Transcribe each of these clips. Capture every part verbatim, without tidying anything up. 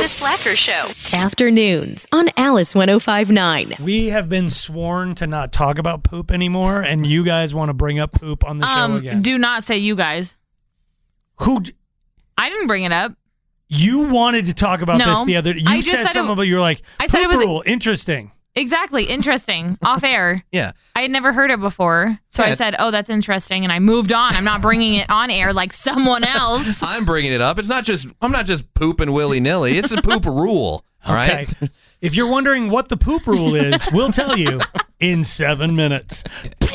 The Slacker Show. Afternoons on Alice one oh five point nine. We have been sworn to not talk about poop anymore, and you guys want to bring up poop on the um, show again. Do not say you guys. Who? D- I didn't bring it up. You wanted to talk about no, this the other day. You I just said, said something it, about you were like, I said poop it was rule, interesting. Exactly. Interesting. Off air. Yeah. I had never heard it before. So Yeah, I said, oh, that's interesting. And I moved on. I'm not bringing it on air like someone else. I'm bringing it up. It's not just, I'm not just pooping willy-nilly. It's a poop rule. All right. Okay. If you're wondering what the poop rule is, we'll tell you in seven minutes.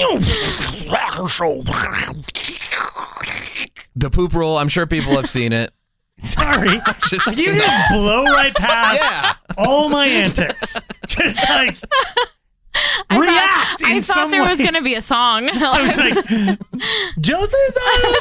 The poop rule, I'm sure people have seen it. Sorry. Just, You just blow right past Yeah. all my antics. Just like I react thought, I in thought some there way. was going to be a song. I was like, Joseph's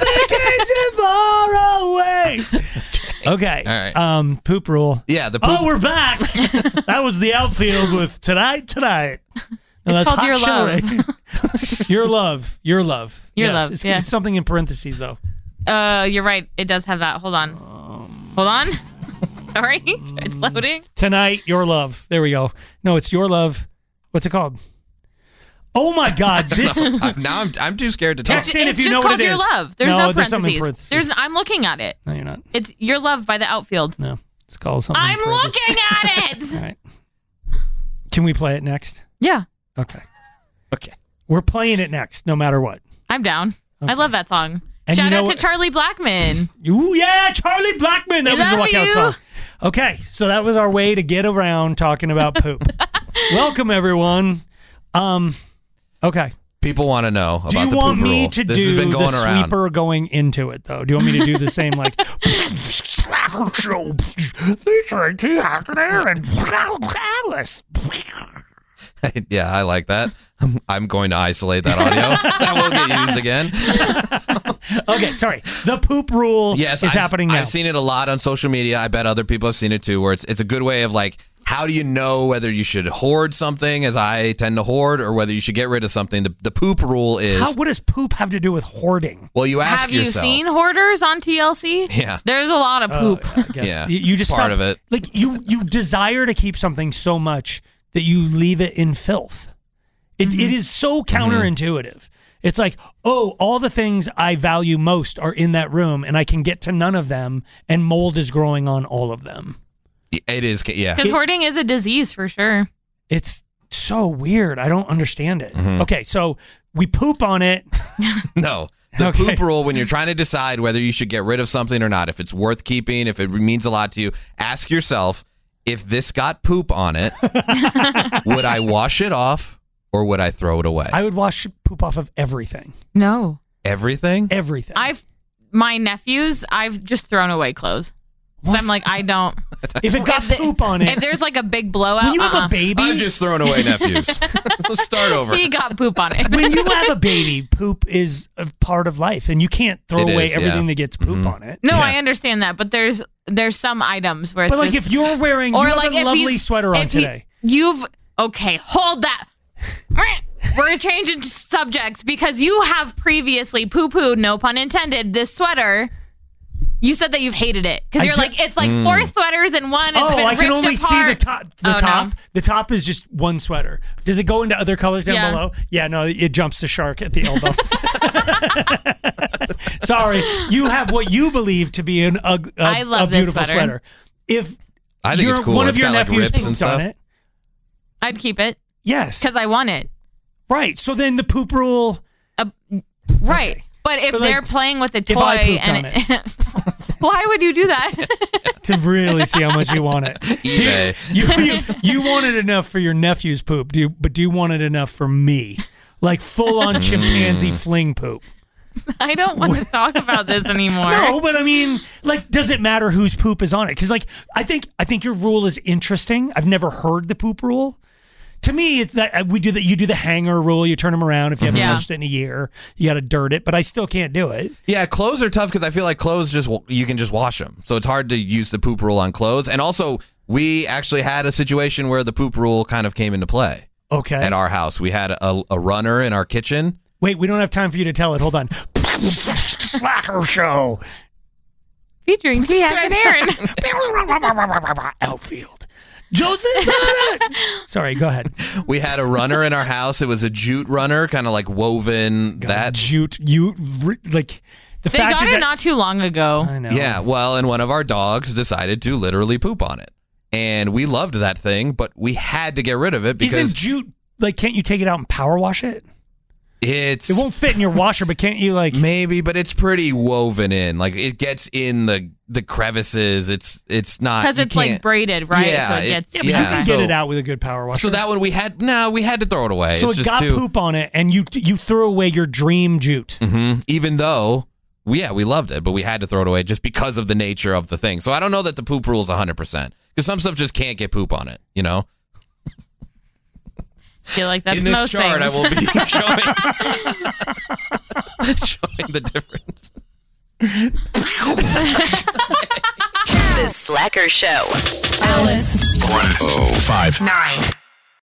on vacation far away. Okay. All right. Um, poop rule. yeah, the poop. Oh, we're back. That was the outfield with tonight, tonight. No, It's called Hot Your Show Love. right there. Your love. Your love. Your yes, love, It's, yeah. it's something in parentheses, though. Uh, you're right. It does have that. Hold on. Hold on. Sorry. It's loading. Tonight, your love. There we go. No, it's your love. What's it called? Oh, my God. This. now I'm, I'm too scared to talk. Text in it's if you just know what called it Your is. Love. There's No, no, there's something in parentheses. parentheses. There's. I'm looking at it. No, you're not. It's Your Love by the Outfield. No. It's called something. in I'm parentheses. looking at it. All right. Can we play it next? Yeah. Okay. Okay. We're playing it next, no matter what. I'm down. I love that song. And Shout you know out to what- Charlie Blackman. Ooh, yeah, Charlie Blackman. That We was a love walkout you. song. Okay, so that was our way to get around talking about poop. Welcome, everyone. Um, okay. People want to know about Do you the want poop me rule. to this do has been going the around. sweeper going into it, though? Do you want me to do the same, like, Slacker Show, featuring T. Hackner and Alice? Yeah, I like that. I'm, I'm going to isolate that audio. That will get used again. Okay, sorry. The poop rule Yes, is I've, happening now. I've seen it a lot on social media. I bet other people have seen it too, where it's it's a good way of like, how do you know whether you should hoard something, as I tend to hoard, or whether you should get rid of something? The, the poop rule is, How, what does poop have to do with hoarding? well, you ask Have you yourself. seen Hoarders on T L C? Yeah. There's a lot of poop. I guess. Yeah, You, you just part stop- of it. Like you, you desire to keep something so much that you leave it in filth. It, Mm-hmm. it is so counterintuitive. It's like, oh, all the things I value most are in that room, and I can get to none of them, and mold is growing on all of them. It is, yeah. Because hoarding is a disease for sure. It's so weird. I don't understand it. Mm-hmm. Okay, so we poop on it. No. The Okay. poop rule, when you're trying to decide whether you should get rid of something or not, if it's worth keeping, if it means a lot to you, ask yourself, if this got poop on it, would I wash it off or would I throw it away? I would wash poop off of everything. No. Everything? Everything. I've, my nephews, I've just thrown away clothes. 'Cause I'm like, I don't. if it got If the- poop on it, If there's like a big blowout, when you have uh-uh. a baby, I'm just throwing away nephews. Let's start over. He got poop on it. when you have a baby, poop is a part of life, and you can't throw It away is, everything yeah. that gets poop Mhm. on it. No, Yeah. I understand that, but there's there's some items where. But it's like, if just- you're wearing, you or have like a if lovely he's- sweater on if he- today. You've okay. Hold that. We're changing subjects because you have previously poo-pooed, no pun intended, this sweater. You said that you've hated it because I you're do- like it's like four sweaters in one. It's Oh, been I can ripped only see the apart. top. The Oh, no. top. The top is just one sweater. Does it go into other colors down Yeah. below? Yeah, no, it jumps the shark at the elbow. Sorry, you have what you believe to be an, a, a, I love a this beautiful sweater. sweater. If I think you're, it's cool. one It's of your got, like, nephews rips and poops on stuff. it, I'd keep it yes, because I want it. right. So then the poop rule. Uh, right. But if But, like, they're playing with a toy if I pooped and on it, why would you do that? To really see how much you want it. eBay. You, you, you want it enough for your nephew's poop, do you, but do you want it enough for me? Like full on chimpanzee fling poop. I don't want to talk about this anymore. No, but I mean, like, does it matter whose poop is on it? Because, like, I think I think your rule is interesting. I've never heard the poop rule. To me, it's that we do that. You do the hanger rule. You turn them around. If you haven't Yeah. touched it in a year, you got to dirt it. But I still can't do it. Yeah, clothes are tough because I feel like clothes just you can just wash them, so it's hard to use the poop rule on clothes. And also, we actually had a situation where the poop rule kind of came into play Okay. at our house. We had a, a runner in our kitchen. Wait, we don't have time for you to tell it. Hold on. Slacker show. Featuring T F and Aaron. Outfield. Joseph's on it. Sorry, go ahead. We had a runner in our house. It was a jute runner, kind of like woven. God, that jute, you like the They fact got that it that- not too long ago. I know. Yeah, well, and one of our dogs decided to literally poop on it. And we loved that thing, but we had to get rid of it because Isn't jute like? Can't you take it out and power wash it? it's It won't fit in your washer, but can't you like? maybe, but it's pretty woven in. Like it gets in the the crevices. It's it's not Because you it's like can't- braided, right? Yeah, so it it- gets. Yeah, but yeah, you can so- get it out with a good power washer. So that one we had no, we had to throw it away. So it's it just got too, poop on it, and you you threw away your dream jute. Mhm. Even though, yeah, we loved it, but we had to throw it away just because of the nature of the thing. So I don't know that the poop rule is one hundred percent because some stuff just can't get poop on it, you know? I feel like that's In this most chart, things. I will be showing, showing the difference. The Slacker Show. Alice. one oh five Nine.